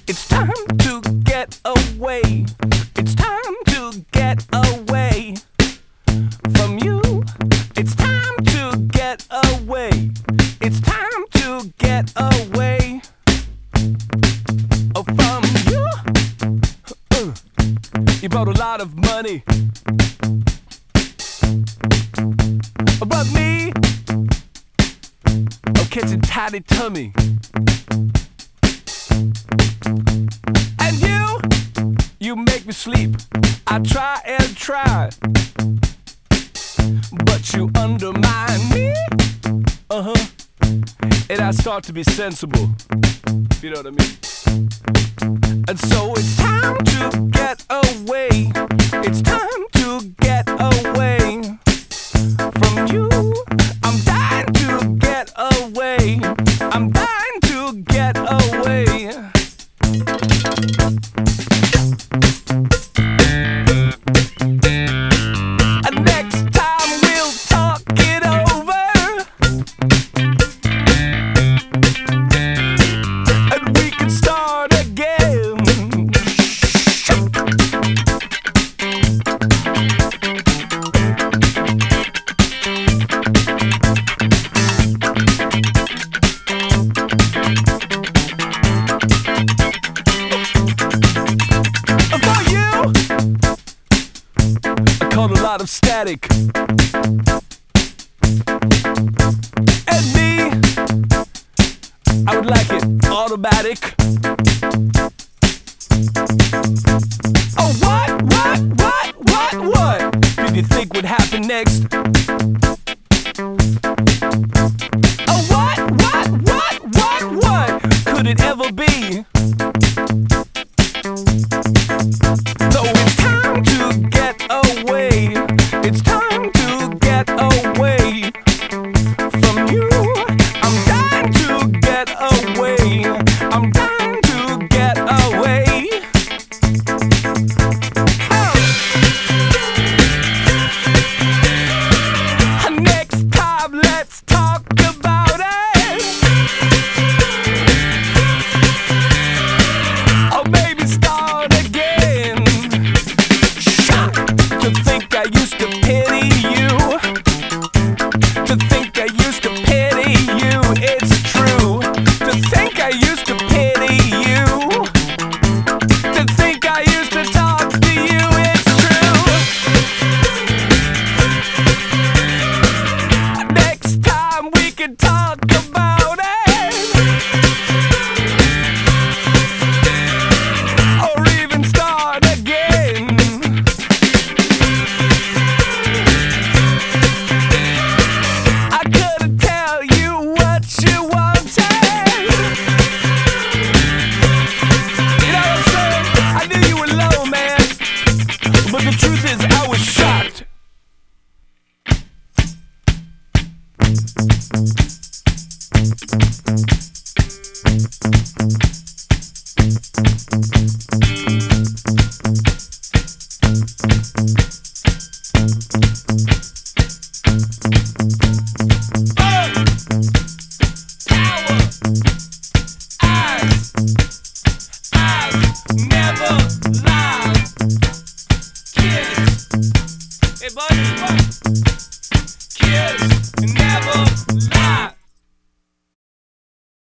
It's time to get away. It's time to get away from you. It's time to get away. It's time to get away from you. You brought a lot of money, but me, I'm catching tidy tummy. And you make me sleep. I try and try, but you undermine me. And I start to be sensible, if you know what I mean. And so it's time to get away. It's time to get away from you. I'm dying to get away. I'm dying to get away. And next time we'll talk it over, and we can start again. For you, I caught a lot of static. And me, I would like it automatic. Oh, what did you think would happen next? Oh, what could it ever be? So it's time to get away. It's time to get away from you. I'm dying to get away. I'm dying to get away. Next time, let's talk about it. Or maybe start again. To think I used to pity you. To think I used to pity you. It's true. To think I used to pity you. To think I used to talk to you. It's true. Next time we can talk about it, or even start again. I couldn't tell you what you wanted. You know what I'm saying? I knew you were low, man, but the truth is I was shocked. Never lie. Kids. Hey, buddy.